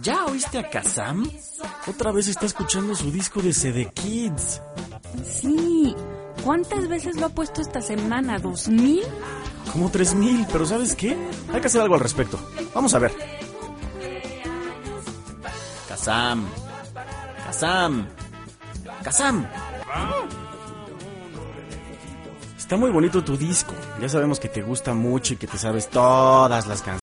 ¿Ya oíste a Kazam? Otra vez está escuchando su disco de CD Kids. Sí. ¿Cuántas veces lo ha puesto esta semana? ¿2,000? Como 3,000, pero ¿sabes qué? Hay que hacer algo al respecto. Vamos a ver. Kazam. Kazam. Kazam. Está muy bonito tu disco. Ya sabemos que te gusta mucho y que te sabes todas las canciones.